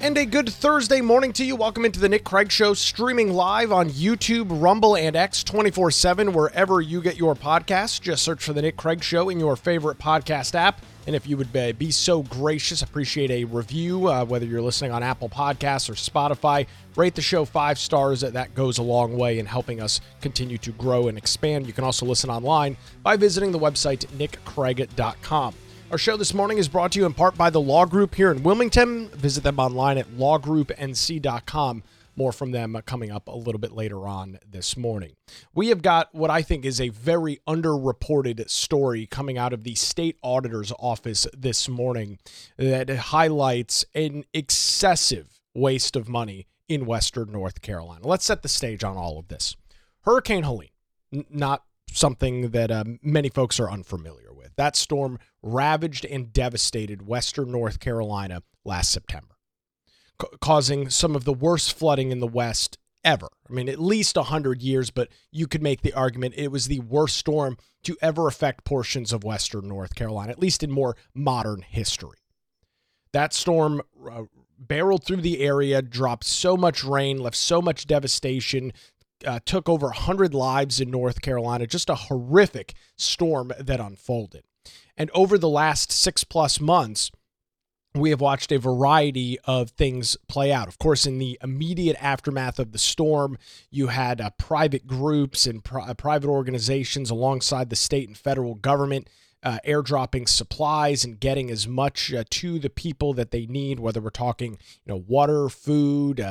And a good Thursday morning to you. Welcome into the Nick Craig Show, streaming live on YouTube, Rumble, and X 24/7, wherever you get your podcasts. Just search for the Nick Craig Show in your favorite podcast app. And if you would be so gracious, appreciate a review, whether you're listening on Apple Podcasts or Spotify. Rate the show 5 stars. That goes a long way in helping us continue to grow and expand. You can also listen online by visiting the website nickcraig.com. Our show this morning is brought to you in part by the Law Group here in Wilmington. Visit them online at lawgroupnc.com. More from them coming up a little bit later on this morning. We have got what I think is a very underreported story coming out of the state auditor's office this morning that highlights an excessive waste of money in Western North Carolina. Let's set the stage on all of this. Hurricane Helene, not something that many folks are unfamiliar with. That storm ravaged and devastated Western North Carolina last September, causing some of the worst flooding in the West ever. I mean, at least 100 years, but you could make the argument it was the worst storm to ever affect portions of Western North Carolina, at least in more modern history. That storm barreled through the area, dropped so much rain, left so much devastation, took over 100 lives in North Carolina. Just a horrific storm that unfolded. And over the last 6+ months, we have watched a variety of things play out. Of course, in the immediate aftermath of the storm, you had private groups and private organizations alongside the state and federal government airdropping supplies and getting as much to the people that they need, whether we're talking water, food,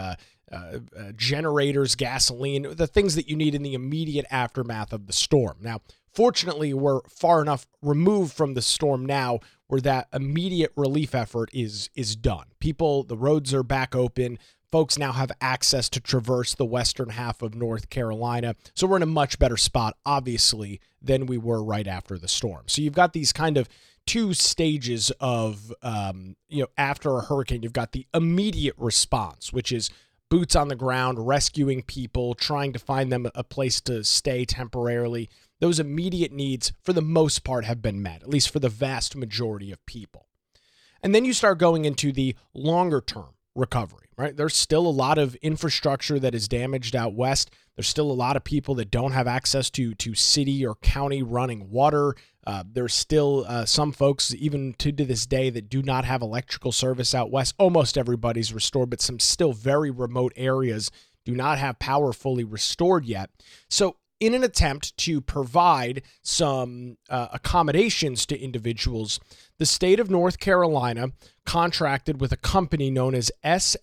generators, gasoline, the things that you need in the immediate aftermath of the storm. Now, fortunately, we're far enough removed from the storm now where that immediate relief effort is done. The roads are back open. Folks now have access to traverse the western half of North Carolina. So we're in a much better spot, obviously, than we were right after the storm. So you've got these kind of two stages of, after a hurricane. You've got the immediate response, which is boots on the ground, rescuing people, trying to find them a place to stay temporarily. Those immediate needs, for the most part, have been met, at least for the vast majority of people. And then you start going into the longer-term recovery, right? There's still a lot of infrastructure that is damaged out west. There's still a lot of people that don't have access to city or county running water. There's still some folks, even to this day, that do not have electrical service out west. Almost everybody's restored, but some still very remote areas do not have power fully restored yet. So in an attempt to provide some accommodations to individuals, the state of North Carolina contracted with a company known as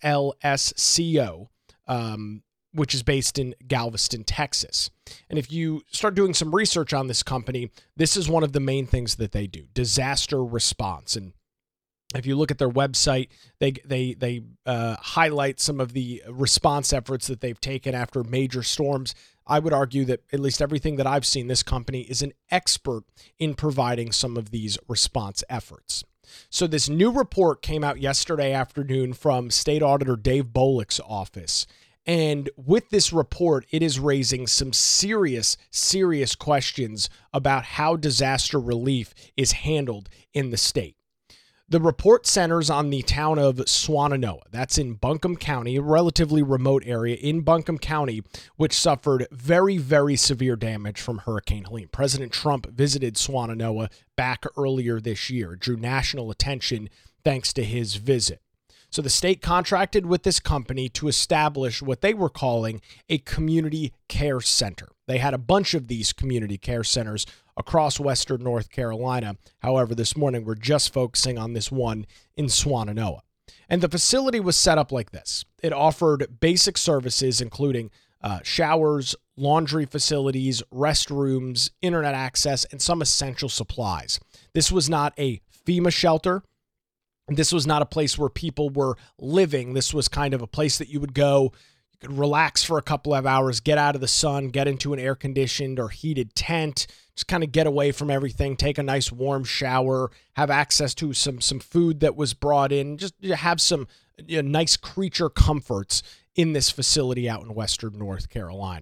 SLSCO, which is based in Galveston, Texas. And if you start doing some research on this company, this is one of the main things that they do, disaster response. And if you look at their website, they highlight some of the response efforts that they've taken after major storms. I would argue that at least everything that I've seen, this company is an expert in providing some of these response efforts. So this new report came out yesterday afternoon from State Auditor Dave Bolick's office. And with this report, it is raising some serious questions about how disaster relief is handled in the state. The report centers on the town of Swannanoa. That's in Buncombe County, a relatively remote area in Buncombe County, which suffered very, very severe damage from Hurricane Helene. President Trump visited Swannanoa back earlier this year, drew national attention thanks to his visit. So the state contracted with this company to establish what they were calling a community care center. They had a bunch of these community care centers across Western North Carolina. However, this morning we're just focusing on this one in Swannanoa. And the facility was set up like this. It offered basic services, including showers, laundry facilities, restrooms, internet access, and some essential supplies. This was not a FEMA shelter. This was not a place where people were living. This was kind of a place that you would go, you could relax for a couple of hours, get out of the sun, get into an air-conditioned or heated tent, just kind of get away from everything, take a nice warm shower, have access to some food that was brought in, just have some nice creature comforts in this facility out in Western North Carolina.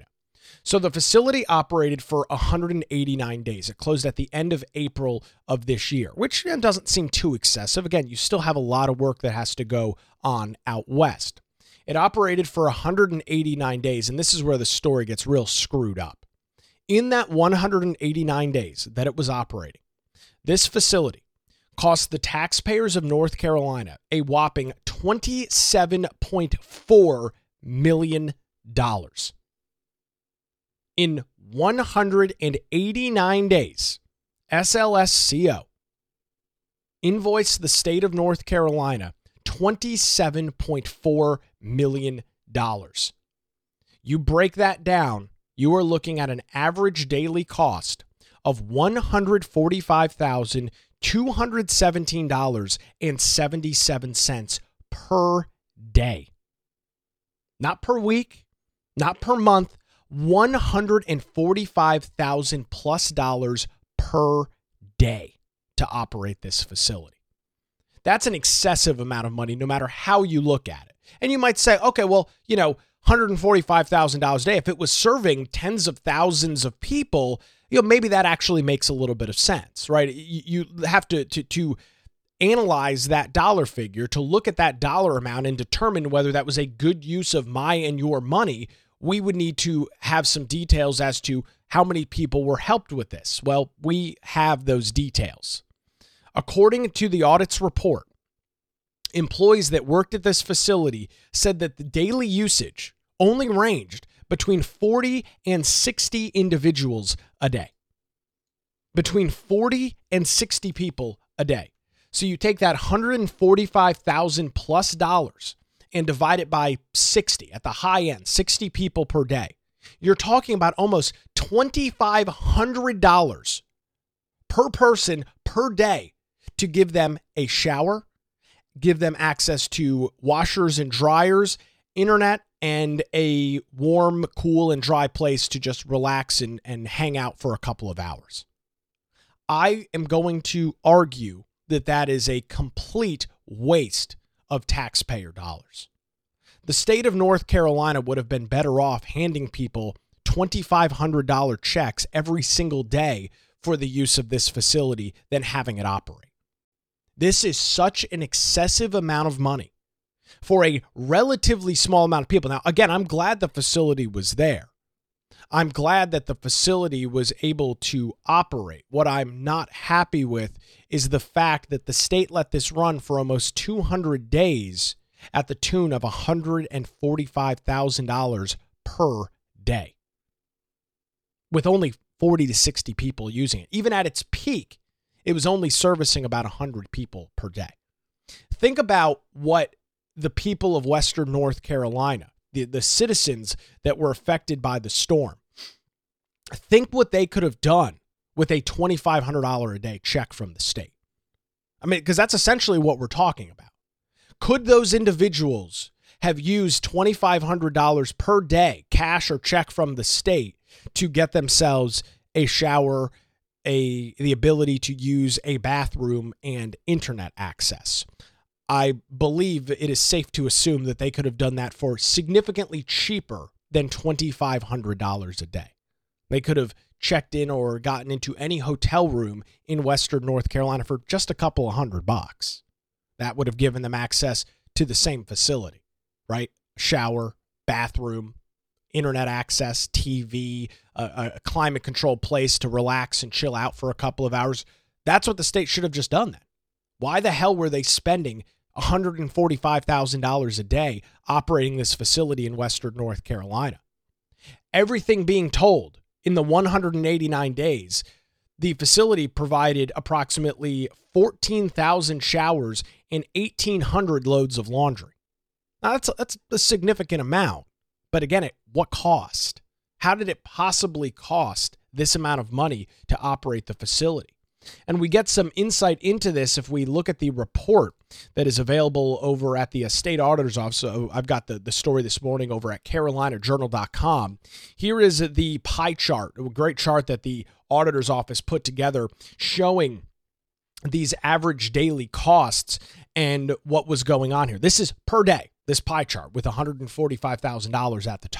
So the facility operated for 189 days. It closed at the end of April of this year, which doesn't seem too excessive. Again, you still have a lot of work that has to go on out west. It operated for 189 days, and this is where the story gets real screwed up. In that 189 days that it was operating, this facility cost the taxpayers of North Carolina a whopping $27.4 million. In 189 days, SLSCO invoiced the state of North Carolina $27.4 million. You break that down, you are looking at an average daily cost of $145,217.77 per day. Not per week, not per month, $145,000 plus per day to operate this facility. That's an excessive amount of money, no matter how you look at it. And you might say, okay, well, $145,000 a day, if it was serving tens of thousands of people, maybe that actually makes a little bit of sense, right? You have to analyze that dollar figure, to look at that dollar amount and determine whether that was a good use of my and your money. We would need to have some details as to how many people were helped with this. Well, we have those details. According to the audit's report, employees that worked at this facility said that the daily usage only ranged between 40 and 60 individuals a day. Between 40 and 60 people a day. So you take that $145,000 plus and divide it by 60 at the high end, 60 people per day. You're talking about almost $2,500 per person per day to give them a shower, give them access to washers and dryers, internet, and a warm, cool, and dry place to just relax and hang out for a couple of hours. I am going to argue that that is a complete waste of taxpayer dollars. The state of North Carolina would have been better off handing people $2,500 checks every single day for the use of this facility than having it operate. This is such an excessive amount of money for a relatively small amount of people. Now, again, I'm glad the facility was there. I'm glad that the facility was able to operate. What I'm not happy with is the fact that the state let this run for almost 200 days at the tune of $145,000 per day, with only 40 to 60 people using it. Even at its peak, it was only servicing about 100 people per day. Think about what the people of Western North Carolina, the citizens that were affected by the storm, think what they could have done with a $2,500 a day check from the state. I mean, because that's essentially what we're talking about. Could those individuals have used $2,500 per day, cash or check from the state, to get themselves a shower, the ability to use a bathroom, and internet access? I believe it is safe to assume that they could have done that for significantly cheaper than $2,500 a day. They could have checked in or gotten into any hotel room in Western North Carolina for just a couple of $100. That would have given them access to the same facility, right? Shower, bathroom, internet access, TV, a climate-controlled place to relax and chill out for a couple of hours. That's what the state should have just done then. Why the hell were they spending $145,000 a day operating this facility in Western North Carolina? Everything being told, in the 189 days, the facility provided approximately 14,000 showers and 1,800 loads of laundry. Now, that's a significant amount. But again, at what cost? How did it possibly cost this amount of money to operate the facility? And we get some insight into this if we look at the report that is available over at the state auditor's office. So I've got the story this morning over at carolinajournal.com. Here is the pie chart, a great chart that the auditor's office put together showing these average daily costs and what was going on here. This is per day, this pie chart with $145,000 at the top.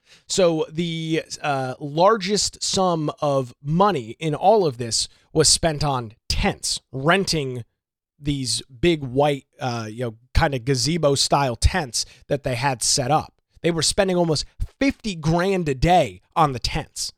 So the largest sum of money in all of this was spent on tents, renting these big white, kind of gazebo style tents that they had set up. They were spending almost $50,000 a day on the tents.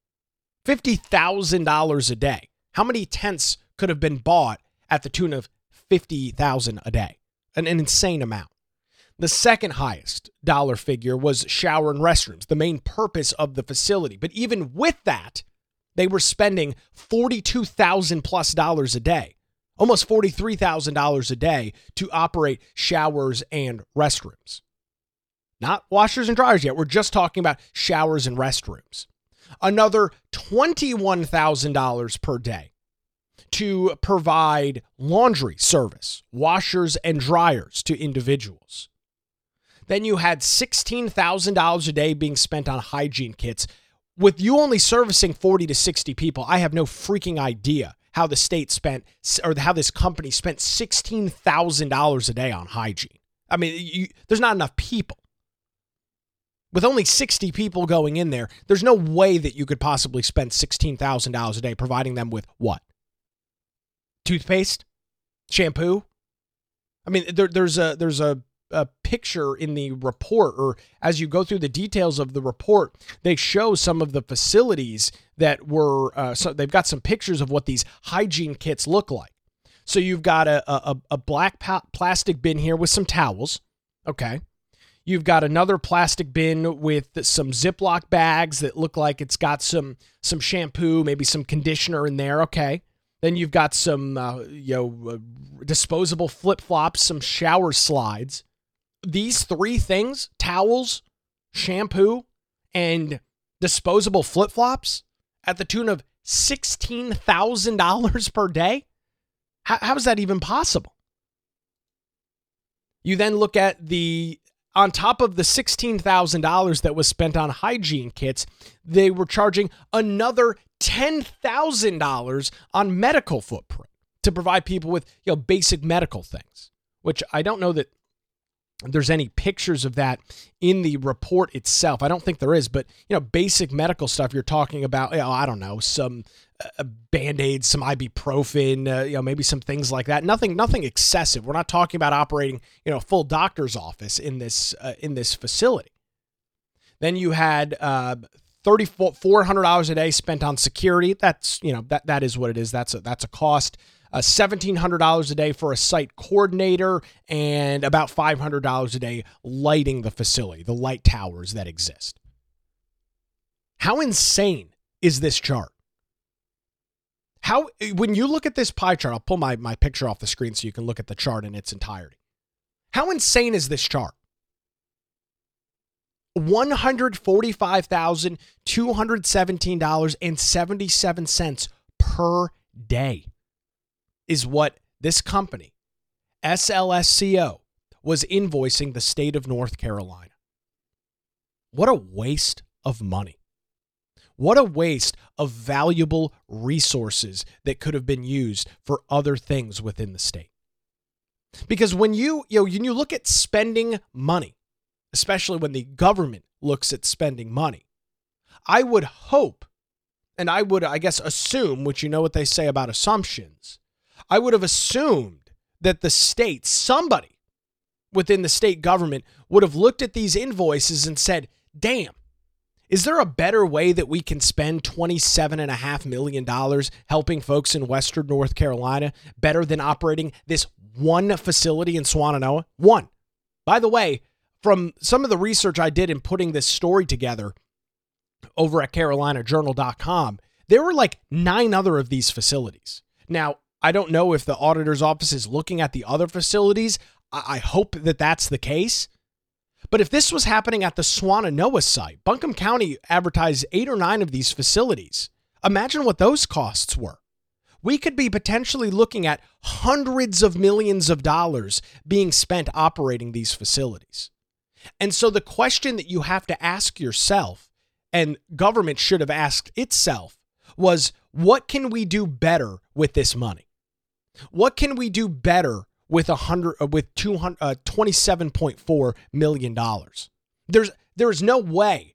$50,000 a day. How many tents could have been bought at the tune of $50,000 a day? An insane amount. The second highest dollar figure was shower and restrooms, the main purpose of the facility. But even with that, they were spending $42,000+ a day, almost $43,000 a day to operate showers and restrooms. Not washers and dryers yet. We're just talking about showers and restrooms. Another $21,000 per day to provide laundry service, washers and dryers to individuals. Then you had $16,000 a day being spent on hygiene kits. With you only servicing 40 to 60 people, I have no freaking idea how the state spent, or how this company spent $16,000 a day on hygiene. I mean, there's not enough people. With only 60 people going in there, there's no way that you could possibly spend $16,000 a day providing them with what? Toothpaste? Shampoo? I mean, there's a picture in the report, or as you go through the details of the report, they show some of the facilities that were, so they've got some pictures of what these hygiene kits look like. So you've got a black plastic bin here with some towels. Okay. You've got another plastic bin with some Ziploc bags that look like it's got some shampoo, maybe some conditioner in there. Okay. Then you've got some disposable flip-flops, some shower slides. These three things, towels, shampoo, and disposable flip-flops, at the tune of $16,000 per day? How is that even possible? You then look at on top of the $16,000 that was spent on hygiene kits, they were charging another $10,000 on medical footprint to provide people with, basic medical things, which I don't know that there's any pictures of that in the report itself. I don't think there is, but, basic medical stuff, you're talking about, I don't know, some Band-Aids, some ibuprofen, maybe some things like that. Nothing excessive. We're not talking about operating, a full doctor's office in this facility. Then you had $400 a day spent on security. That's, that is what it is. That's a cost. $1,700 a day for a site coordinator, and about $500 a day lighting the facility, the light towers that exist. How insane is this chart? When you look at this pie chart, I'll pull my picture off the screen so you can look at the chart in its entirety. How insane is this chart? $145,217.77 per day is what this company, SLSCO, was invoicing the state of North Carolina. What a waste of money. What a waste of valuable resources that could have been used for other things within the state. Because when you look at spending money, especially when the government looks at spending money, I would hope, and I would, I guess, assume, which you know what they say about assumptions, I would have assumed that the state, somebody within the state government would have looked at these invoices and said, damn, is there a better way that we can spend $27.5 million helping folks in Western North Carolina better than operating this one facility in Swannanoa? One. By the way, from some of the research I did in putting this story together over at CarolinaJournal.com, there were like 9 other of these facilities. Now, I don't know if the auditor's office is looking at the other facilities. I hope that that's the case. But if this was happening at the Swannanoa site, Buncombe County advertised 8 or 9 of these facilities. Imagine what those costs were. We could be potentially looking at hundreds of millions of dollars being spent operating these facilities. And so the question that you have to ask yourself, and government should have asked itself, was what can we do better with this money? What can we do better with $27.4 million? There's no way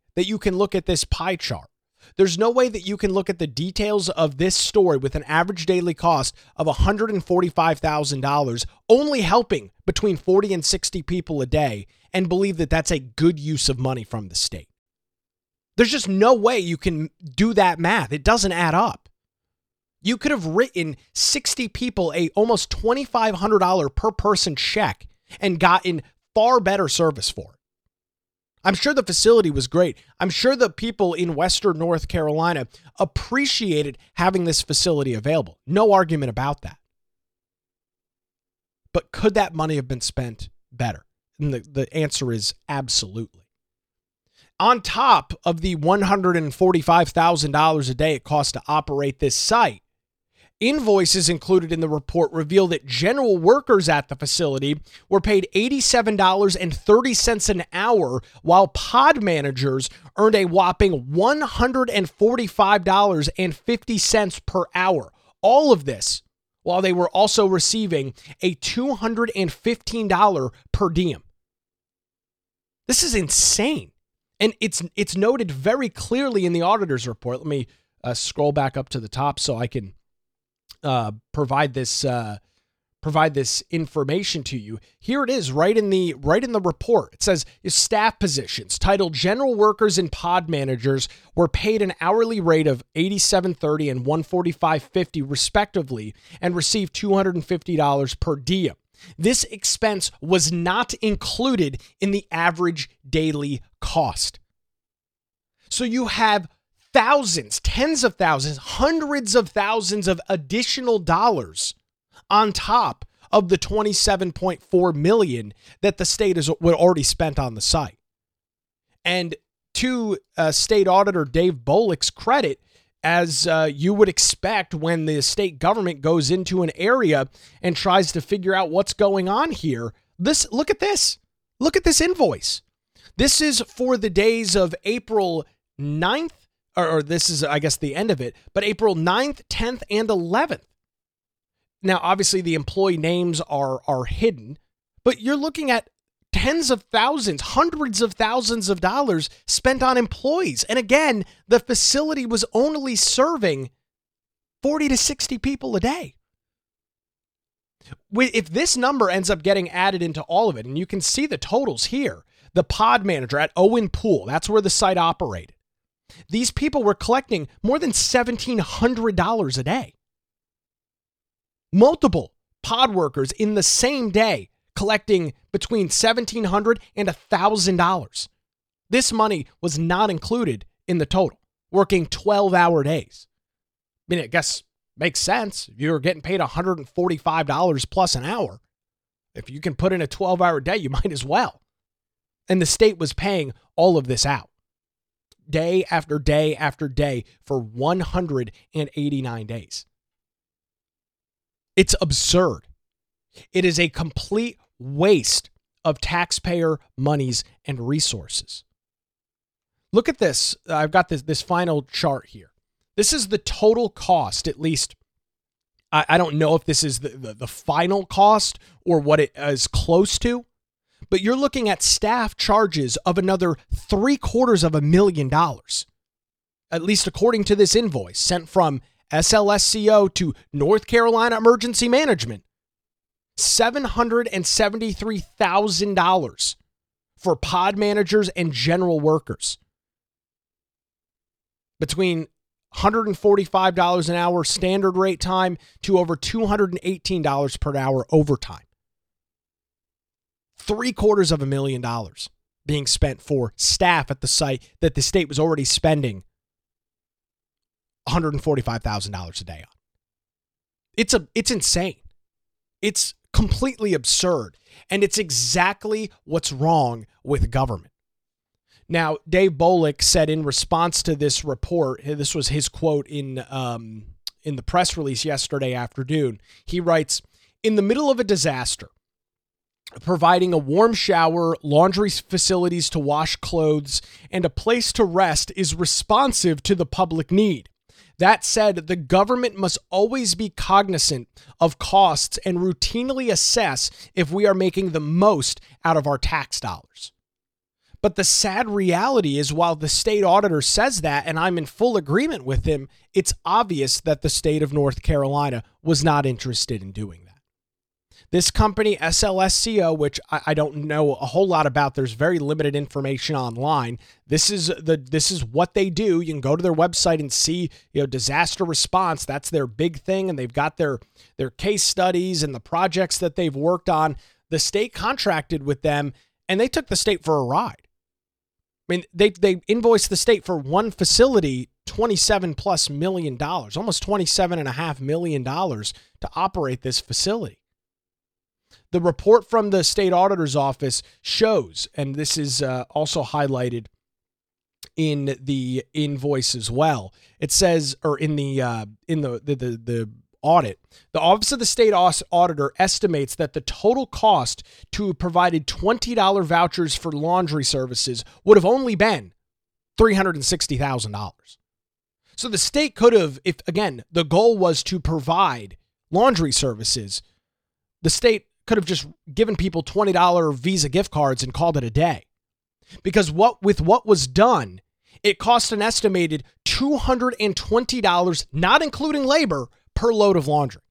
that you can look at this pie chart. There's no way that you can look at the details of this story with an average daily cost of $145,000, only helping between 40 and 60 people a day, and believe that that's a good use of money from the state. There's just no way you can do that math. It doesn't add up. You could have written 60 people a almost $2,500 per person check and gotten far better service for it. I'm sure the facility was great. I'm sure the people in Western North Carolina appreciated having this facility available. No argument about that. But could that money have been spent better? And the answer is absolutely. On top of the $145,000 a day it costs to operate this site, invoices included in the report reveal that general workers at the facility were paid $87.30 an hour, while pod managers earned a whopping $145.50 per hour. All of this while they were also receiving a $215 per diem. This is insane. And it's noted very clearly in the auditor's report. Let me scroll back up to the top so I can provide this information to you. Here it is, right in the report. It says staff positions titled general workers and pod managers were paid an hourly rate of $87.30 and $145.50 respectively, and received $250 per diem. This expense was not included in the average daily cost. So you have thousands, tens of thousands, hundreds of thousands of additional dollars on top of the $27.4 million that the state has already spent on the site. And to State Auditor Dave Bolick's credit, as you would expect when the state government goes into an area and tries to figure out what's going on here, look at this. Look at this invoice. This is for the days of April 9th, or this is, I guess, the end of it, but April 9th, 10th, and 11th. Now, obviously, the employee names are hidden, but you're looking at tens of thousands, hundreds of thousands of dollars spent on employees. And again, the facility was only serving 40 to 60 people a day. If this number ends up getting added into all of it, and you can see the totals here, the pod manager at Owen Pool, that's where the site operated. These people were collecting more than $1,700 a day. Multiple pod workers in the same day collecting between $1,700 and $1,000. This money was not included in the total, working 12-hour days. I mean, I guess makes sense. If you're getting paid $145 plus an hour, if you can put in a 12-hour day, you might as well. And the state was paying all of this out day after day after day for 189 days. It's absurd. It is a complete waste of taxpayer monies and resources. Look at this. I've got this final chart here. This is the total cost, at least. I don't know if this is the final cost or what it is close to, but you're looking at staff charges of another $750,000, at least according to this invoice sent from SLSCO to North Carolina Emergency Management. $773,000 for pod managers and general workers. Between $145 an hour standard rate time to over $218 per hour overtime. $750,000 being spent for staff at the site that the state was already spending $145,000 a day on. It's insane. It's completely absurd. And it's exactly what's wrong with government. Now, Dave Bolick said in response to this report, this was his quote in the press release yesterday afternoon. He writes, "In the middle of a disaster, providing a warm shower, laundry facilities to wash clothes, and a place to rest is responsive to the public need. That said, the government must always be cognizant of costs and routinely assess if we are making the most out of our tax dollars. But the sad reality is, while the state auditor says that, and I'm in full agreement with him, it's obvious that the state of North Carolina was not interested in doing that. This company, SLSCO, which I don't know a whole lot about, there's very limited information online. This is what they do. You can go to their website and see, disaster response. That's their big thing, and they've got their case studies and the projects that they've worked on. The state contracted with them, and they took the state for a ride. I mean, they invoiced the state for one facility $27+ million, almost $27.5 million to operate this facility. The report from the state auditor's office shows, and this is also highlighted in the invoice as well. It says, or in the audit, the Office of the State Auditor estimates that the total cost to have provided $20 vouchers for laundry services would have only been $360,000. So the state could have, if again the goal was to provide laundry services, the state could have just given people $20 Visa gift cards and called it a day. Because what was done, it cost an estimated $220, not including labor, per load of laundry.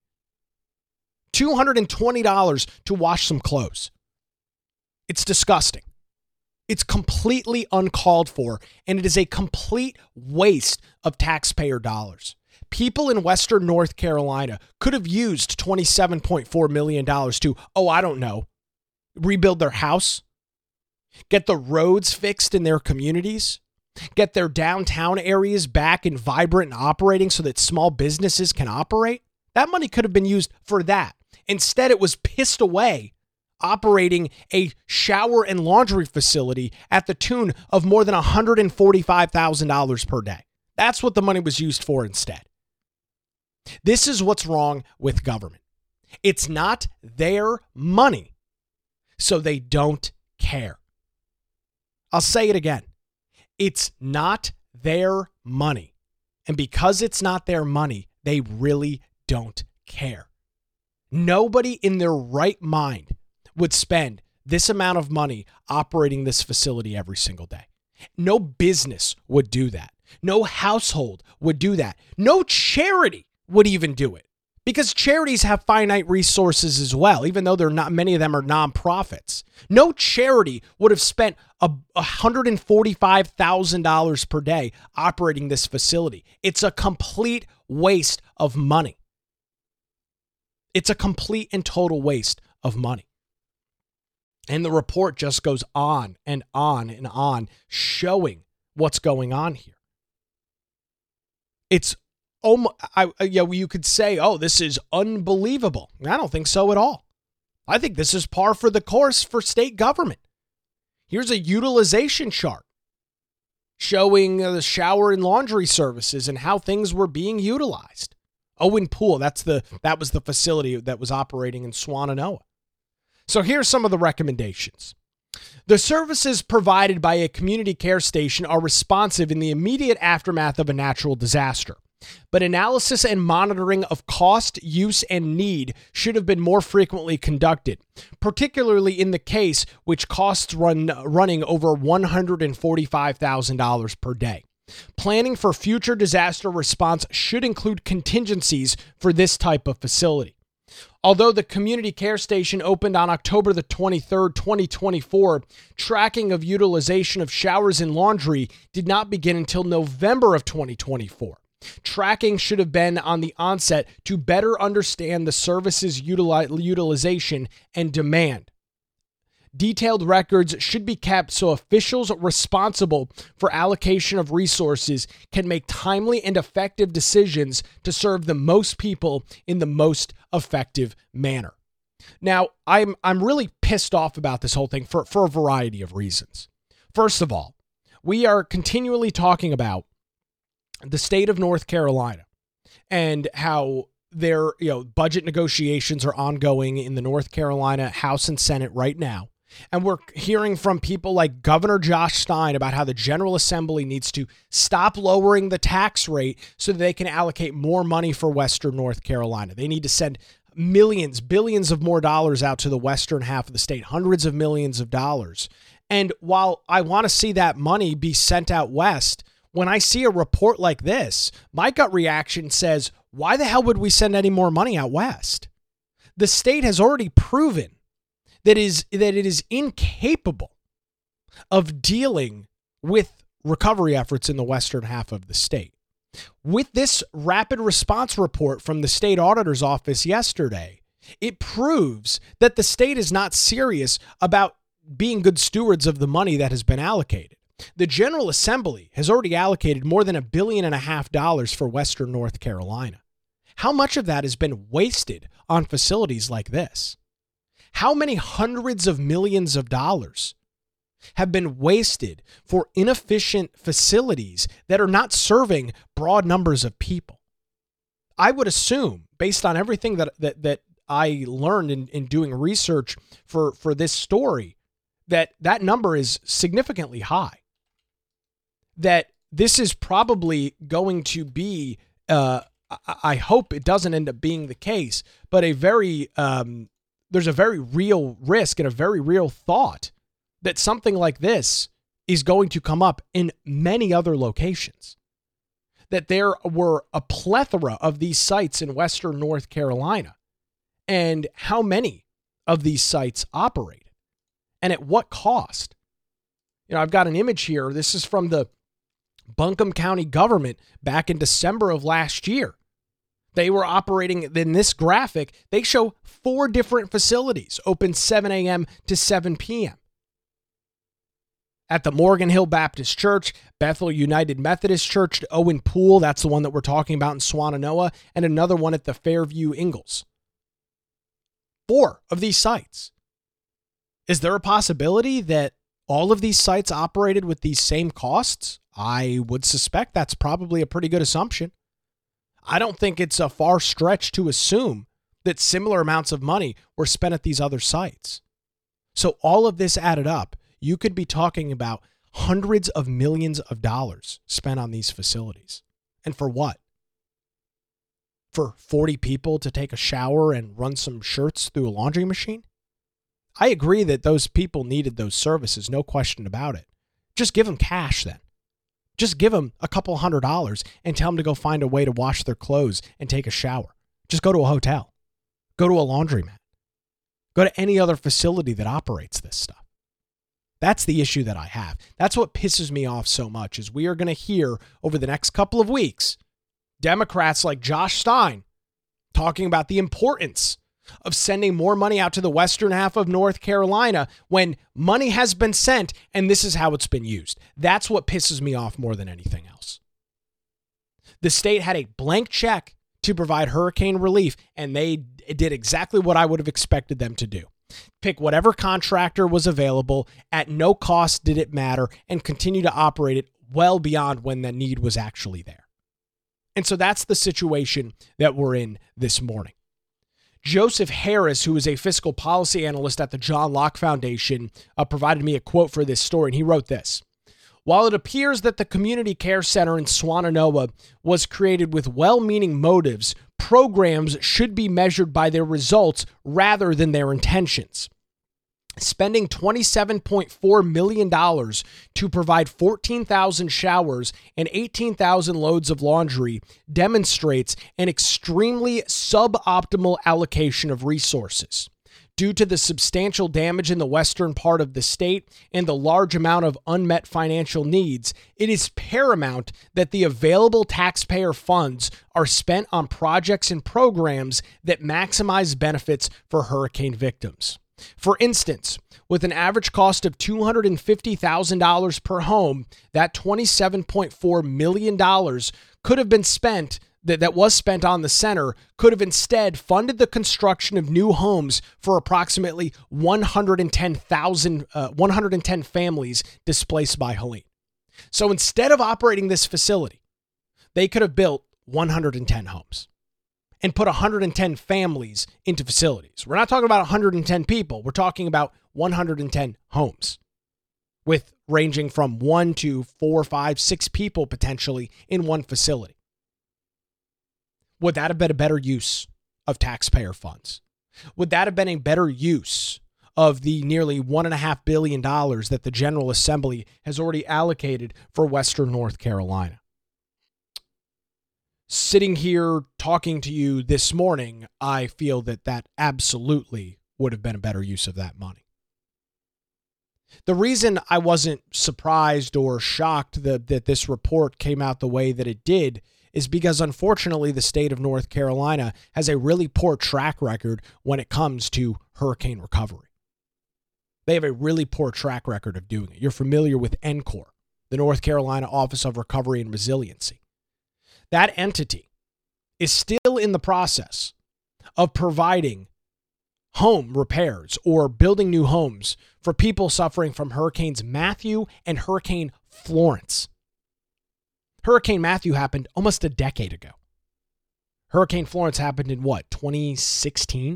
$220 to wash some clothes. It's disgusting. It's completely uncalled for, and it is a complete waste of taxpayer dollars. People in Western North Carolina could have used $27.4 million to, rebuild their house, get the roads fixed in their communities, get their downtown areas back and vibrant and operating so that small businesses can operate. That money could have been used for that. Instead, it was pissed away operating a shower and laundry facility at the tune of more than $145,000 per day. That's what the money was used for instead. This is what's wrong with government. It's not their money, so they don't care. I'll say it again. It's not their money. And because it's not their money, they really don't care. Nobody in their right mind would spend this amount of money operating this facility every single day. No business would do that. No household would do that. No charity would even do it, because charities have finite resources as well, even though they're not, many of them are nonprofits. No charity would have spent $145,000 per day operating this facility. It's a complete waste of money. It's a complete and total waste of money. And the report just goes on and on and on, showing what's going on here. It's you could say, this is unbelievable. I don't think so at all. I think this is par for the course for state government. Here's a utilization chart showing the shower and laundry services and how things were being utilized. Owen Pool, that was the facility that was operating in Swannanoa. So here's some of the recommendations. The services provided by a community care station are responsive in the immediate aftermath of a natural disaster. But analysis and monitoring of cost, use, and need should have been more frequently conducted, particularly in the case which costs running over $145,000 per day. Planning for future disaster response should include contingencies for this type of facility. Although the community care station opened on October the 23rd, 2024, tracking of utilization of showers and laundry did not begin until November of 2024. Tracking should have been on the onset to better understand the service's utilization and demand. Detailed records should be kept so officials responsible for allocation of resources can make timely and effective decisions to serve the most people in the most effective manner. Now, I'm really pissed off about this whole thing for a variety of reasons. First of all, we are continually talking about the state of North Carolina and how their budget negotiations are ongoing in the North Carolina House and Senate right now. And we're hearing from people like Governor Josh Stein about how the General Assembly needs to stop lowering the tax rate so that they can allocate more money for Western North Carolina. They need to send millions, billions of more dollars out to the western half of the state, hundreds of millions of dollars. And while I want to see that money be sent out west, when I see a report like this, my gut reaction says, why the hell would we send any more money out west? The state has already proven that it is incapable of dealing with recovery efforts in the western half of the state. With this rapid response report from the state auditor's office yesterday, it proves that the state is not serious about being good stewards of the money that has been allocated. The General Assembly has already allocated more than $1.5 billion for Western North Carolina. How much of that has been wasted on facilities like this? How many hundreds of millions of dollars have been wasted for inefficient facilities that are not serving broad numbers of people? I would assume, based on everything that I learned in doing research for this story, that number is significantly high. That this is probably going to be, I hope it doesn't end up being the case, but there's a very real risk and a very real thought that something like this is going to come up in many other locations. That there were a plethora of these sites in Western North Carolina, and how many of these sites operated, and at what cost. I've got an image here. This is from the Buncombe County government back in December of last year. They were operating, in this graphic, they show 4 different facilities open 7 a.m. to 7 p.m. At the Morgan Hill Baptist Church, Bethel United Methodist Church, Owen Pool, that's the one that we're talking about in Swannanoa, and another one at the Fairview Ingalls. 4 of these sites. Is there a possibility that all of these sites operated with these same costs? I would suspect that's probably a pretty good assumption. I don't think it's a far stretch to assume that similar amounts of money were spent at these other sites. So all of this added up, you could be talking about hundreds of millions of dollars spent on these facilities. And for what? For 40 people to take a shower and run some shirts through a laundry machine? I agree that those people needed those services, no question about it. Just give them cash then. Just give them a couple $100 and tell them to go find a way to wash their clothes and take a shower. Just go to a hotel. Go to a laundromat. Go to any other facility that operates this stuff. That's the issue that I have. That's what pisses me off so much, is we are going to hear over the next couple of weeks Democrats like Josh Stein talking about the importance of sending more money out to the western half of North Carolina when money has been sent and this is how it's been used. That's what pisses me off more than anything else. The state had a blank check to provide hurricane relief, and they did exactly what I would have expected them to do. Pick whatever contractor was available, at no cost did it matter, and continue to operate it well beyond when the need was actually there. And so that's the situation that we're in this morning. Joseph Harris, who is a fiscal policy analyst at the John Locke Foundation, provided me a quote for this story, and he wrote this. While it appears that the community care center in Swannanoa was created with well-meaning motives, programs should be measured by their results rather than their intentions. Spending $27.4 million to provide 14,000 showers and 18,000 loads of laundry demonstrates an extremely suboptimal allocation of resources. Due to the substantial damage in the western part of the state and the large amount of unmet financial needs, it is paramount that the available taxpayer funds are spent on projects and programs that maximize benefits for hurricane victims. For instance, with an average cost of $250,000 per home, that $27.4 million could have been spent, that was spent on the center, could have instead funded the construction of new homes for approximately 110 families displaced by Helene. So instead of operating this facility, they could have built 110 homes and put 110 families into facilities. We're not talking about 110 people. We're talking about 110 homes with ranging from 1 to 4, 5, 6 people potentially in one facility. Would that have been a better use of taxpayer funds? Would that have been a better use of the nearly $1.5 billion that the General Assembly has already allocated for Western North Carolina. Sitting here talking to you this morning, I feel that that absolutely would have been a better use of that money. The reason I wasn't surprised or shocked that this report came out the way that it did is because, unfortunately, the state of North Carolina has a really poor track record when it comes to hurricane recovery. They have a really poor track record of doing it. You're familiar with NCORR, the North Carolina Office of Recovery and Resiliency. That entity is still in the process of providing home repairs or building new homes for people suffering from Hurricanes Matthew and Hurricane Florence. Hurricane Matthew happened almost a decade ago. Hurricane Florence happened in what, 2016?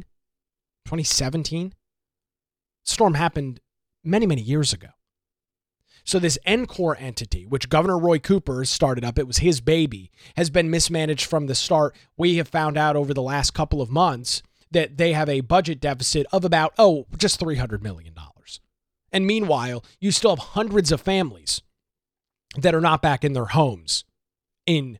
2017? Storm happened many, many years ago. So this NCORR entity, which Governor Roy Cooper started up, it was his baby, has been mismanaged from the start. We have found out over the last couple of months that they have a budget deficit of about, just $300 million. And meanwhile, you still have hundreds of families that are not back in their homes in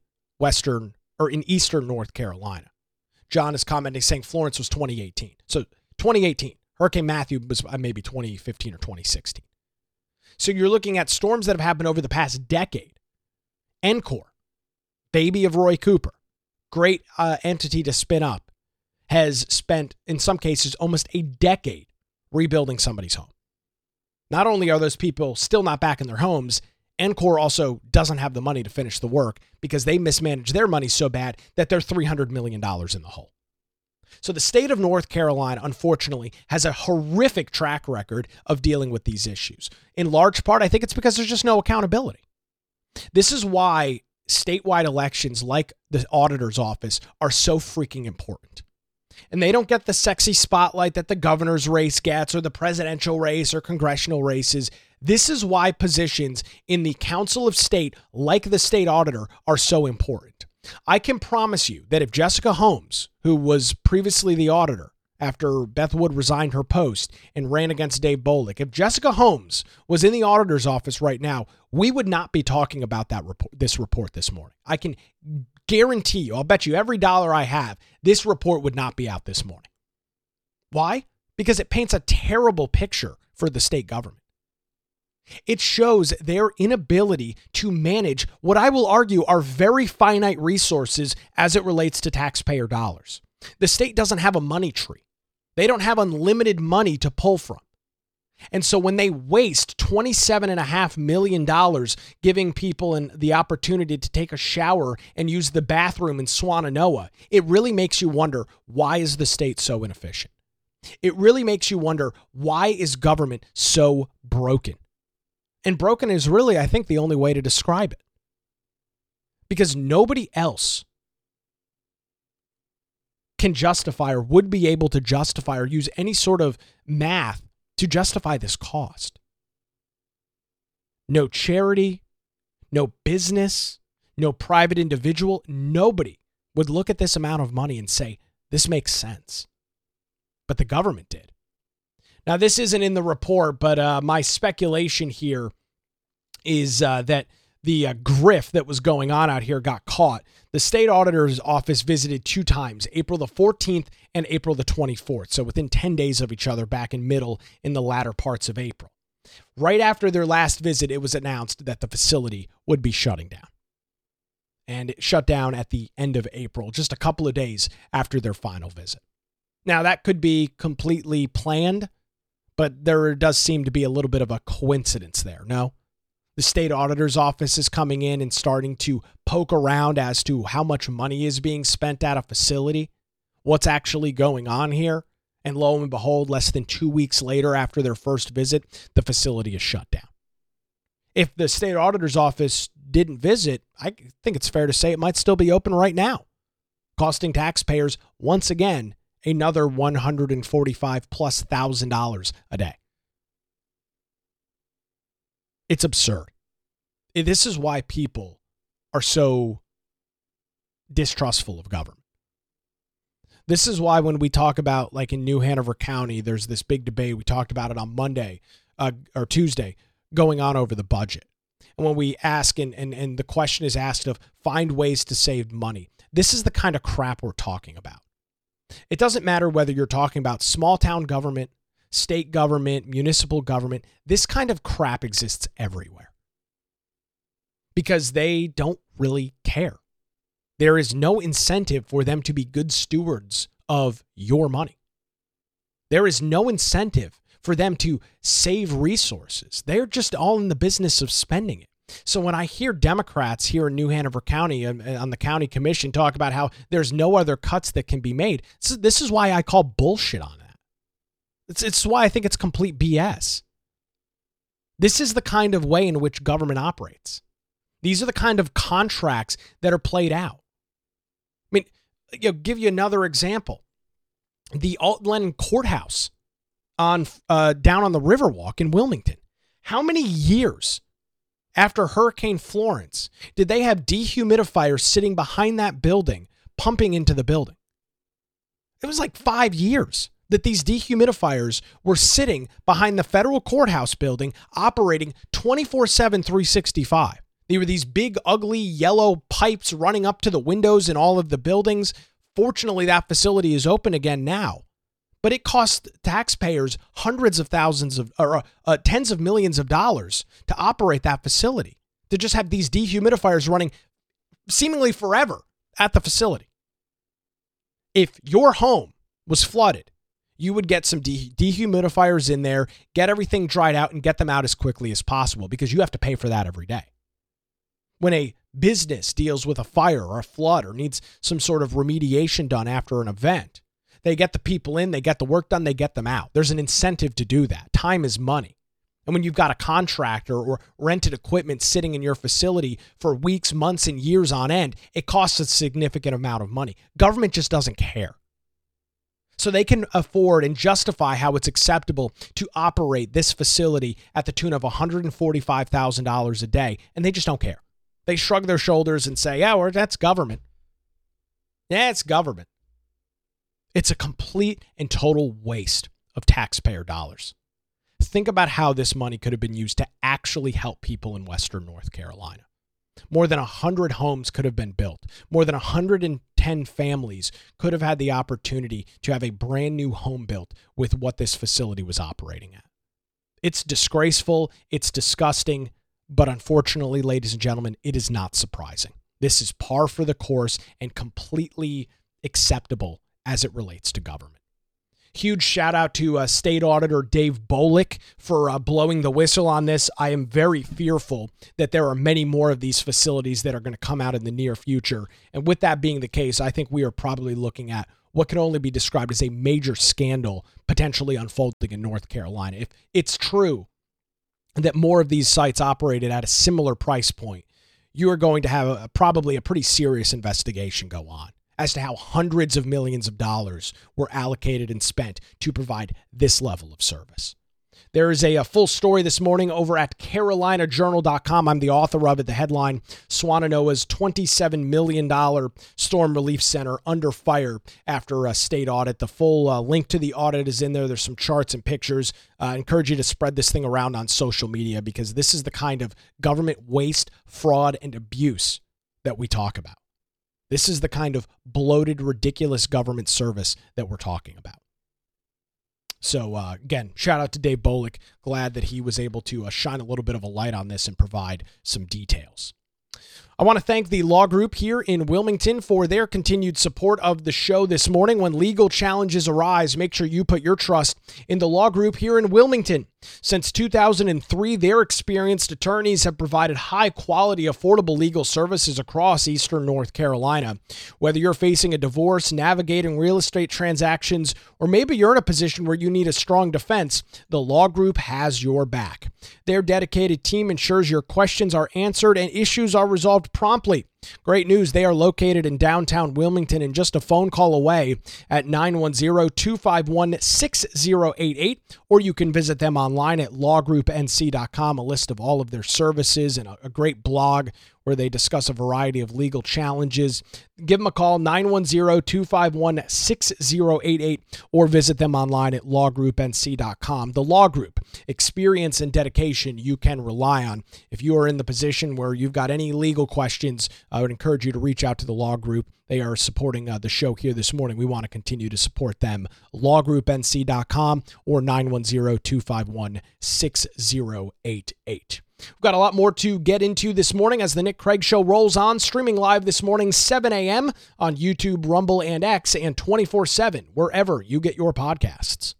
eastern North Carolina. John is commenting saying Florence was 2018. So 2018, Hurricane Matthew was maybe 2015 or 2016. So you're looking at storms that have happened over the past decade. NCORR, baby of Roy Cooper, great entity to spin up, has spent, in some cases, almost a decade rebuilding somebody's home. Not only are those people still not back in their homes, NCORR also doesn't have the money to finish the work because they mismanage their money so bad that they're $300 million in the hole. So the state of North Carolina, unfortunately, has a horrific track record of dealing with these issues. In large part, I think it's because there's just no accountability. This is why statewide elections like the auditor's office are so freaking important. And they don't get the sexy spotlight that the governor's race gets or the presidential race or congressional races. This is why positions in the Council of State, like the state auditor, are so important. I can promise you that if Jessica Holmes, who was previously the auditor after Beth Wood resigned her post and ran against Dave Bolick, if Jessica Holmes was in the auditor's office right now, we would not be talking about this report this morning. I can guarantee you, I'll bet you every dollar I have, this report would not be out this morning. Why? Because it paints a terrible picture for the state government. It shows their inability to manage what I will argue are very finite resources as it relates to taxpayer dollars. The state doesn't have a money tree. They don't have unlimited money to pull from. And so when they waste $27.5 million giving people the opportunity to take a shower and use the bathroom in Swannanoa, it really makes you wonder, why is the state so inefficient? It really makes you wonder, why is government so broken? And broken is really, I think, the only way to describe it. Because nobody else can justify or would be able to justify or use any sort of math to justify this cost. No charity, no business, no private individual, nobody would look at this amount of money and say, this makes sense. But the government did. Now, this isn't in the report, but my speculation here is that the grift that was going on out here got caught. The state auditor's office visited 2 times, April the 14th and April the 24th, so within 10 days of each other back in the latter parts of April. Right after their last visit, it was announced that the facility would be shutting down. And it shut down at the end of April, just a couple of days after their final visit. Now, that could be completely planned, but there does seem to be a little bit of a coincidence there, no? The state auditor's office is coming in and starting to poke around as to how much money is being spent at a facility, what's actually going on here. And lo and behold, less than 2 weeks later after their first visit, the facility is shut down. If the state auditor's office didn't visit, I think it's fair to say it might still be open right now, costing taxpayers, once again, another $145,000+ a day. It's absurd. This is why people are so distrustful of government. This is why when we talk about, like in New Hanover County, there's this big debate. We talked about it on Monday or Tuesday going on over the budget. And when we ask and the question is asked of find ways to save money, this is the kind of crap we're talking about. It doesn't matter whether you're talking about small town government, state government, municipal government. This kind of crap exists everywhere because they don't really care. There is no incentive for them to be good stewards of your money. There is no incentive for them to save resources. They're just all in the business of spending it. So when I hear Democrats here in New Hanover County on the county commission talk about how there's no other cuts that can be made, this is why I call bullshit on that. It's why I think it's complete BS. This is the kind of way in which government operates. These are the kind of contracts that are played out. I mean, give you another example. The Alt-Lenin Courthouse down on the Riverwalk in Wilmington. How many years after Hurricane Florence did they have dehumidifiers sitting behind that building, pumping into the building? It was like 5 years that these dehumidifiers were sitting behind the federal courthouse building, operating 24/7, 365. They were these big, ugly, yellow pipes running up to the windows in all of the buildings. Fortunately, that facility is open again now. But it cost taxpayers hundreds of thousands of, or tens of millions of dollars to operate that facility, to just have these dehumidifiers running seemingly forever at the facility. If your home was flooded, you would get some dehumidifiers in there, get everything dried out, and get them out as quickly as possible because you have to pay for that every day. When a business deals with a fire or a flood or needs some sort of remediation done after an event, they get the people in, they get the work done, they get them out. There's an incentive to do that. Time is money. And when you've got a contractor or rented equipment sitting in your facility for weeks, months, and years on end, it costs a significant amount of money. Government just doesn't care. So they can afford and justify how it's acceptable to operate this facility at the tune of $145,000 a day, and they just don't care. They shrug their shoulders and say, yeah, well, that's government. Yeah, it's government. It's a complete and total waste of taxpayer dollars. Think about how this money could have been used to actually help people in Western North Carolina. More than 100 homes could have been built. More than 110 families could have had the opportunity to have a brand new home built with what this facility was operating at. It's disgraceful. It's disgusting. But unfortunately, ladies and gentlemen, it is not surprising. This is par for the course and completely acceptable as it relates to government. Huge shout out to State Auditor Dave Bolick for blowing the whistle on this. I am very fearful that there are many more of these facilities that are going to come out in the near future. And with that being the case, I think we are probably looking at what can only be described as a major scandal potentially unfolding in North Carolina. If it's true that more of these sites operated at a similar price point, you are going to have probably a pretty serious investigation go on as to how hundreds of millions of dollars were allocated and spent to provide this level of service. There is a full story this morning over at CarolinaJournal.com. I'm the author of it. The headline, Swannanoa's $27 million storm relief center under fire after a state audit. The full link to the audit is in there. There's some charts and pictures. I encourage you to spread this thing around on social media because this is the kind of government waste, fraud, and abuse that we talk about. This is the kind of bloated, ridiculous government service that we're talking about. So again, shout out to Dave Bolick. Glad that he was able to shine a little bit of a light on this and provide some details. I want to thank the law group here in Wilmington for their continued support of the show this morning. When legal challenges arise, make sure you put your trust in the law group here in Wilmington. Since 2003, their experienced attorneys have provided high-quality, affordable legal services across Eastern North Carolina. Whether you're facing a divorce, navigating real estate transactions, or maybe you're in a position where you need a strong defense, the law group has your back. Their dedicated team ensures your questions are answered and issues are resolved promptly. Great news, they are located in downtown Wilmington and just a phone call away at 910-251-6088, or you can visit them online at lawgroupnc.com, a list of all of their services and a great blog where they discuss a variety of legal challenges. Give them a call, 910-251-6088, or visit them online at lawgroupnc.com. The Law Group, experience and dedication you can rely on. If you are in the position where you've got any legal questions, I would encourage you to reach out to the Law Group. They are supporting the show here this morning. We want to continue to support them. lawgroupnc.com or 910-251-6088. We've got a lot more to get into this morning as the Nick Craig Show rolls on, streaming live this morning, 7 a.m. on YouTube, Rumble, and X, and 24/7, wherever you get your podcasts.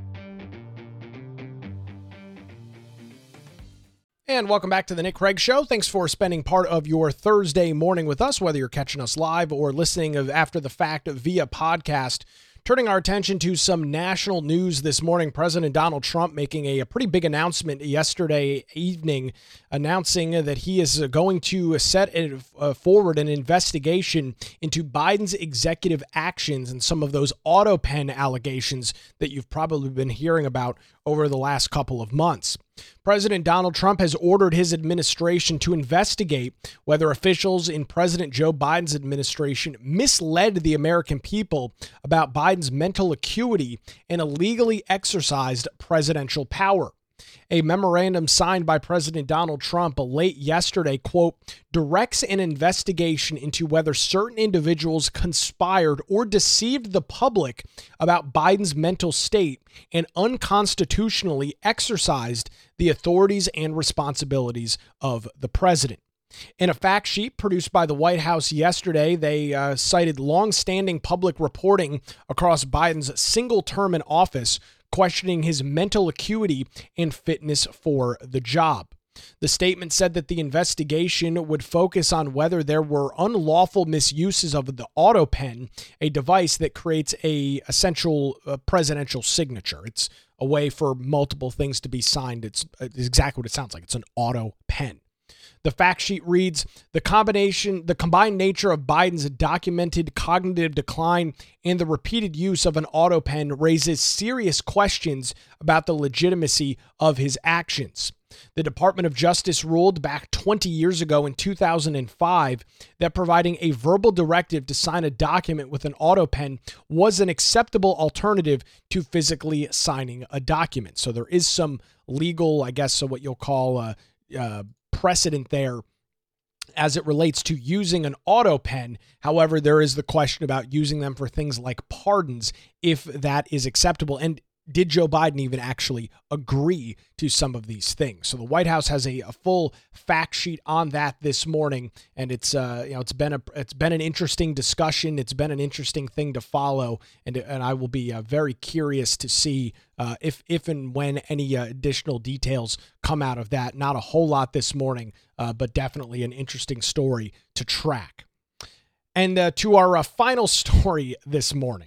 And welcome back to the Nick Craig Show. Thanks for spending part of your Thursday morning with us, whether you're catching us live or listening after the fact via podcast. Turning our attention to some national news this morning, President Donald Trump making a pretty big announcement yesterday evening, announcing that he is going to set forward an investigation into Biden's executive actions and some of those auto pen allegations that you've probably been hearing about over the last couple of months. President Donald Trump has ordered his administration to investigate whether officials in President Joe Biden's administration misled the American people about Biden's mental acuity and illegally exercised presidential power. A memorandum signed by President Donald Trump late yesterday, quote, directs an investigation into whether certain individuals conspired or deceived the public about Biden's mental state and unconstitutionally exercised the authorities and responsibilities of the president. In a fact sheet produced by the White House yesterday, they cited longstanding public reporting across Biden's single term in office, questioning his mental acuity and fitness for the job. The statement said that the investigation would focus on whether there were unlawful misuses of the auto pen, a device that creates a essential presidential signature. It's a way for multiple things to be signed. It's exactly what it sounds like. It's an auto pen. The fact sheet reads, the combined nature of Biden's documented cognitive decline and the repeated use of an auto pen raises serious questions about the legitimacy of his actions. The Department of Justice ruled back 20 years ago in 2005 that providing a verbal directive to sign a document with an auto pen was an acceptable alternative to physically signing a document. So there is some legal, I guess, what you'll call precedent there as it relates to using an auto pen. However, there is the question about using them for things like pardons, if that is acceptable. And did Joe Biden even actually agree to some of these things? So the White House has a full fact sheet on that this morning, and it's been an interesting discussion. It's been an interesting thing to follow, and I will be very curious to see if and when any additional details come out of that. Not a whole lot this morning, but definitely an interesting story to track. And to our final story this morning.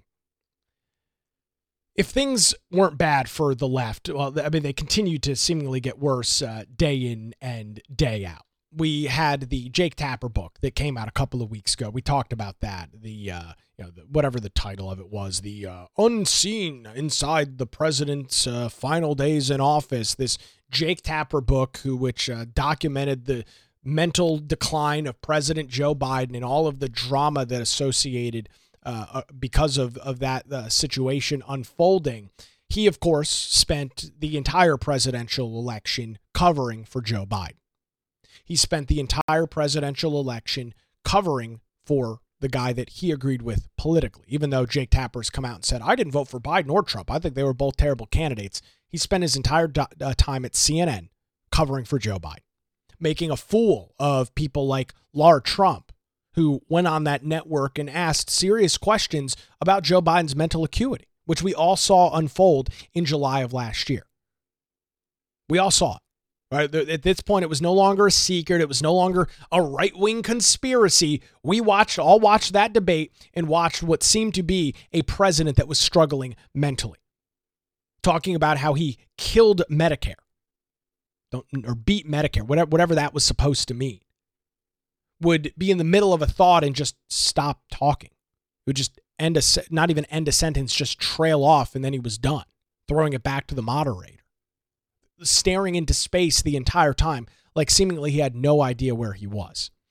If things weren't bad for the left, well, I mean, they continue to seemingly get worse day in and day out. We had the Jake Tapper book that came out a couple of weeks ago. We talked about that. Whatever the title of it was, the Unseen Inside the President's Final Days in Office. This Jake Tapper book, which documented the mental decline of President Joe Biden and all of the drama that associated because of that situation unfolding. He, of course, spent the entire presidential election covering for Joe Biden. He spent the entire presidential election covering for the guy that he agreed with politically, even though Jake Tapper's come out and said, I didn't vote for Biden or Trump. I think they were both terrible candidates. He spent his entire time at CNN covering for Joe Biden, making a fool of people like Lara Trump, who went on that network and asked serious questions about Joe Biden's mental acuity, which we all saw unfold in July of last year. We all saw it. Right? At this point, it was no longer a secret. It was no longer a right-wing conspiracy. We all watched that debate and watched what seemed to be a president that was struggling mentally, talking about how he killed Medicare or beat Medicare, whatever that was supposed to mean. Would be in the middle of a thought and just stop talking. He would just not even end a sentence, just trail off, and then he was done, throwing it back to the moderator. Staring into space the entire time, like seemingly he had no idea where he was.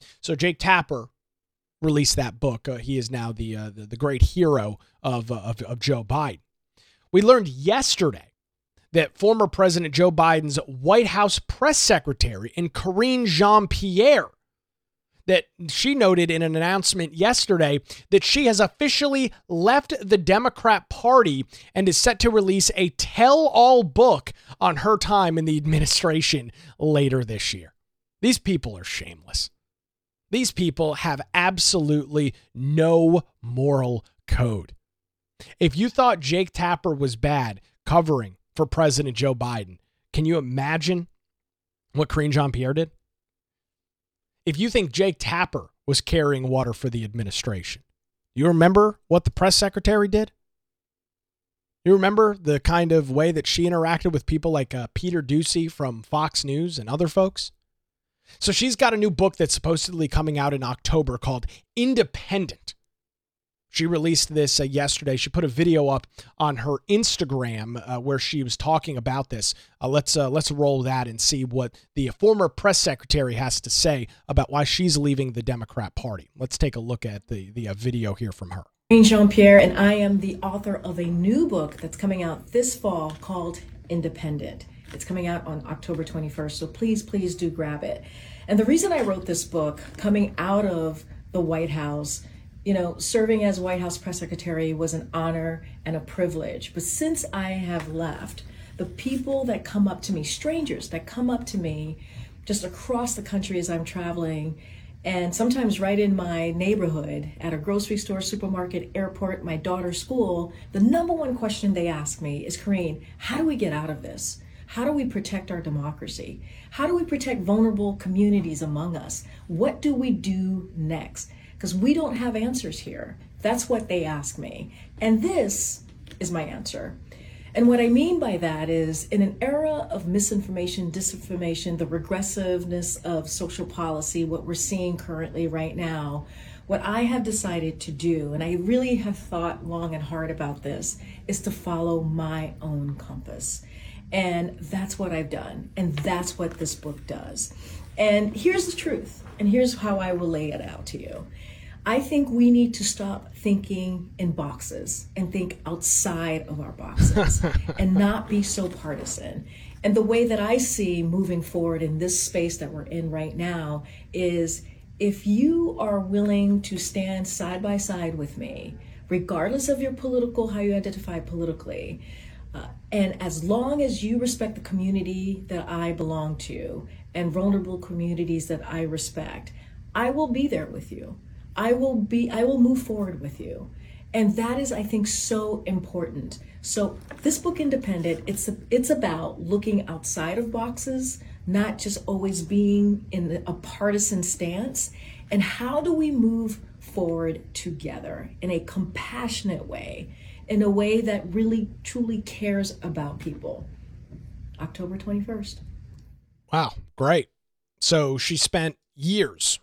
So Jake Tapper released that book. He is now the great hero of Joe Biden. We learned yesterday that former President Joe Biden's White House press secretary and Karine Jean-Pierre, that she noted in an announcement yesterday that she has officially left the Democrat Party and is set to release a tell-all book on her time in the administration later this year. These people are shameless. These people have absolutely no moral code. If you thought Jake Tapper was bad covering for President Joe Biden, can you imagine what Karine Jean-Pierre did? If you think Jake Tapper was carrying water for the administration, you remember what the press secretary did? You remember the kind of way that she interacted with people like Peter Doocy from Fox News and other folks? So she's got a new book that's supposedly coming out in October called Independent. She released this yesterday. She put a video up on her Instagram where she was talking about this. Let's roll that and see what the former press secretary has to say about why she's leaving the Democrat Party. Let's take a look at the video here from her. Jean-Pierre, and I am the author of a new book that's coming out this fall called Independent. It's coming out on October 21st, so please do grab it. And the reason I wrote this book, coming out of the White House, serving as White House press secretary was an honor and a privilege. But since I have left, the people that come up to me, strangers that come up to me just across the country as I'm traveling, and sometimes right in my neighborhood, at a grocery store, supermarket, airport, my daughter's school, the number one question they ask me is, Karine, how do we get out of this? How do we protect our democracy? How do we protect vulnerable communities among us? What do we do next? Because we don't have answers here. That's what they ask me. And this is my answer. And what I mean by that is, in an era of misinformation, disinformation, the regressiveness of social policy, what we're seeing currently right now, what I have decided to do, and I really have thought long and hard about this, is to follow my own compass. And that's what I've done. And that's what this book does. And here's the truth. And here's how I will lay it out to you. I think we need to stop thinking in boxes and think outside of our boxes and not be so partisan. And the way that I see moving forward in this space that we're in right now is, if you are willing to stand side by side with me, regardless of your how you identify politically, and as long as you respect the community that I belong to and vulnerable communities that I respect, I will be there with you. I will move forward with you. And that is, I think, so important. So this book, Independent, it's about looking outside of boxes, not just always being in a partisan stance. And how do we move forward together in a compassionate way, in a way that really, truly cares about people? October 21st. Wow, great. So she spent years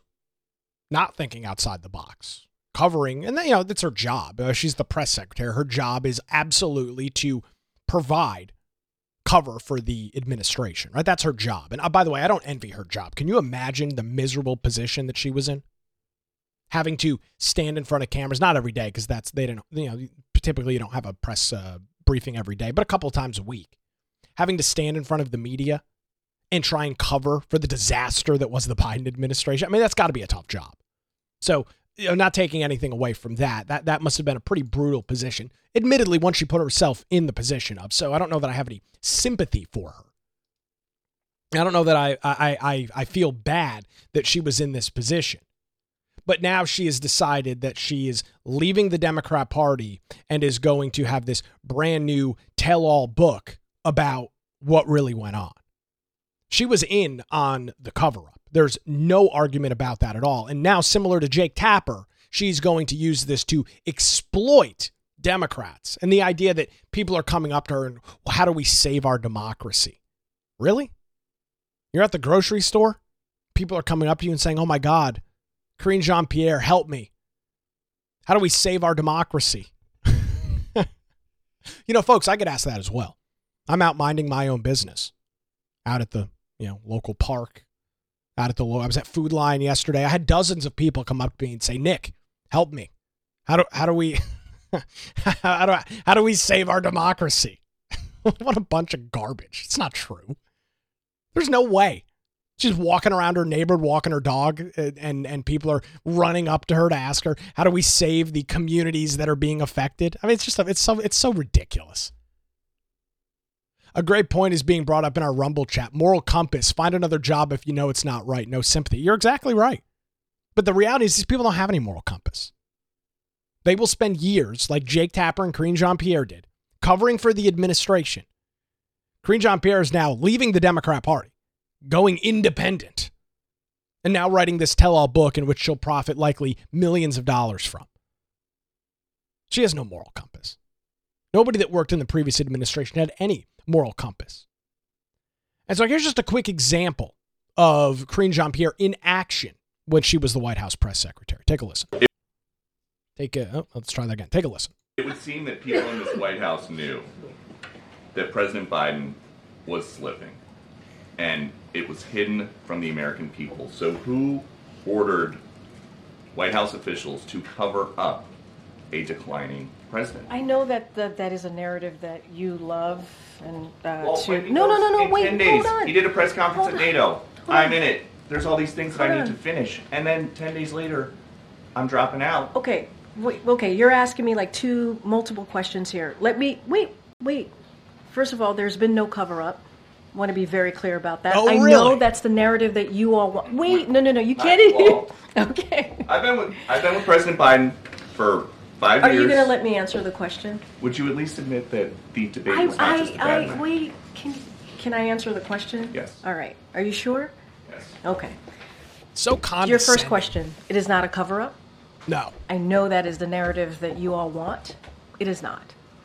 not thinking outside the box, covering, and that's her job. She's the press secretary. Her job is absolutely to provide cover for the administration, right? That's her job. And by the way, I don't envy her job. Can you imagine the miserable position that she was in? Having to stand in front of cameras, not every day, because typically you don't have a press briefing every day, but a couple of times a week. Having to stand in front of the media and try and cover for the disaster that was the Biden administration. I mean, that's got to be a tough job. So, not taking anything away from that. That must have been a pretty brutal position. Admittedly, once she put herself in the position of. So I don't know that I have any sympathy for her. I don't know that I feel bad that she was in this position. But now she has decided that she is leaving the Democrat Party and is going to have this brand new tell-all book about what really went on. She was in on the cover-up. There's no argument about that at all. And now, similar to Jake Tapper, she's going to use this to exploit Democrats and the idea that people are coming up to her and, well, how do we save our democracy? Really? You're at the grocery store? People are coming up to you and saying, oh my God, Karine Jean-Pierre, help me. How do we save our democracy? Folks, I get asked that as well. I'm out minding my own business out at the local park, out at the I was at Food Lion yesterday. I had dozens of people come up to me and say, Nick, help me. How do we how do we save our democracy? What a bunch of garbage. It's not true. There's no way. She's walking around her neighborhood, walking her dog, and people are running up to her to ask her, how do we save the communities that are being affected? I mean, it's so ridiculous. A great point is being brought up in our Rumble chat. Moral compass. Find another job if you know it's not right. No sympathy. You're exactly right. But the reality is these people don't have any moral compass. They will spend years, like Jake Tapper and Karine Jean-Pierre did, covering for the administration. Karine Jean-Pierre is now leaving the Democrat Party, going independent, and now writing this tell-all book in which she'll profit likely millions of dollars from. She has no moral compass. Nobody that worked in the previous administration had any moral compass. And so here's just a quick example of Karine Jean-Pierre in action when she was the White House press secretary. Take a listen. Let's try that again. Take a listen. It would seem that people in this White House knew that President Biden was slipping, and it was hidden from the American people. So who ordered White House officials to cover up a declining president? I know that that is a narrative that you love, and No. Wait, 10 days, hold on. he did a press conference Hold at on. NATO. Hold I'm on. in it. There's all these things that Hold I need on. to finish, and then 10 days later, I'm dropping out. Okay, okay, you're asking me like multiple questions here. Let me, wait. First of all, there's been no cover-up. I want to be very clear about that. Oh, I really? know that's the narrative that you all want. Wait, no, you can't. Well, Okay. I've been with President Biden for 5 Are years. you going to let me answer the question? Would you at least admit that the debate was not just a bad night? Wait, can I answer the question? Yes. All right. Are you sure? Yes. Okay. So condescending. Your first question. It is not a cover-up. No. I know that is the narrative that you all want. It is not.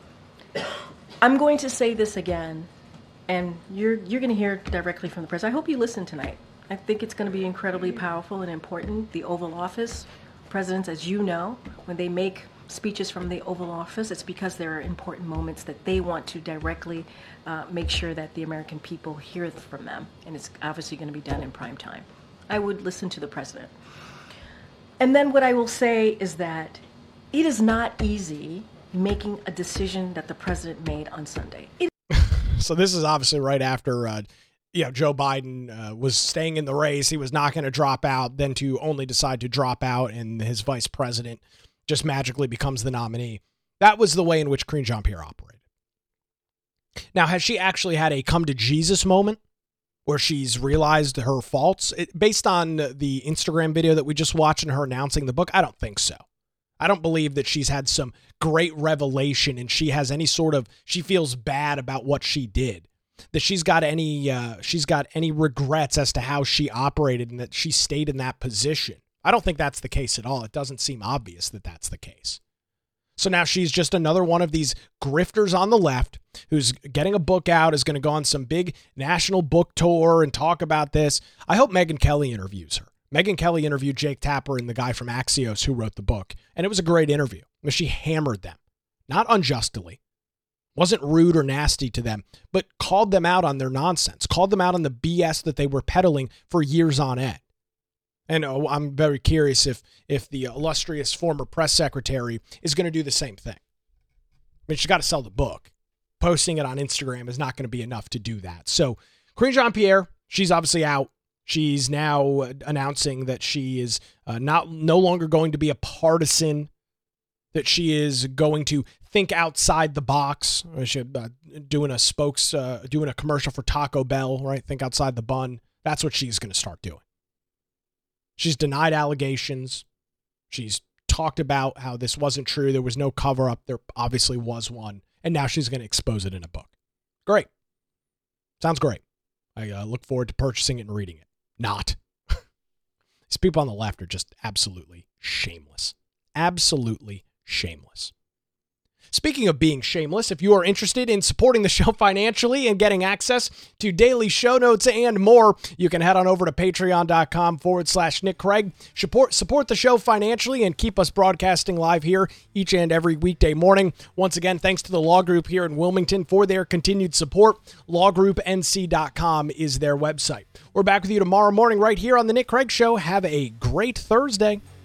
I'm going to say this again, and you're going to hear directly from the president. I hope you listen tonight. I think it's going to be incredibly powerful and important. The Oval Office, presidents, as you know, when they make speeches from the Oval Office, it's because there are important moments that they want to directly make sure that the American people hear from them, and it's obviously going to be done in prime time. I would listen to the president. And then what I will say is that it is not easy making a decision that the president made on Sunday. So this is obviously right after, Joe Biden was staying in the race. He was not going to drop out, then to only decide to drop out, and his vice president just magically becomes the nominee. That was the way in which Karine Jean-Pierre operated. Now, has she actually had a come to Jesus moment where she's realized her faults? Based on the Instagram video that we just watched and her announcing the book, I don't think so. I don't believe that she's had some great revelation and she has any she feels bad about what she did. That she's got any regrets as to how she operated and that she stayed in that position. I don't think that's the case at all. It doesn't seem obvious that that's the case. So now she's just another one of these grifters on the left who's getting a book out, is going to go on some big national book tour and talk about this. I hope Megyn Kelly interviews her. Megyn Kelly interviewed Jake Tapper and the guy from Axios who wrote the book, and it was a great interview. She hammered them, not unjustly, wasn't rude or nasty to them, but called them out on their nonsense, called them out on the BS that they were peddling for years on end. And I'm very curious if the illustrious former press secretary is going to do the same thing. I mean, she's got to sell the book. Posting it on Instagram is not going to be enough to do that. So Karine Jean-Pierre, she's obviously out. She's now announcing that she is no longer going to be a partisan, that she is going to think outside the box. Doing a commercial for Taco Bell, right? Think outside the bun. That's what she's going to start doing. She's denied allegations. She's talked about how this wasn't true. There was no cover-up. There obviously was one. And now she's going to expose it in a book. Great. Sounds great. I look forward to purchasing it and reading it. Not. These people on the left are just absolutely shameless. Absolutely shameless. Speaking of being shameless, if you are interested in supporting the show financially and getting access to daily show notes and more, you can head on over to patreon.com/Nick Craig. Support the show financially and keep us broadcasting live here each and every weekday morning. Once again, thanks to the Law Group here in Wilmington for their continued support. LawGroupNC.com is their website. We're back with you tomorrow morning right here on The Nick Craig Show. Have a great Thursday.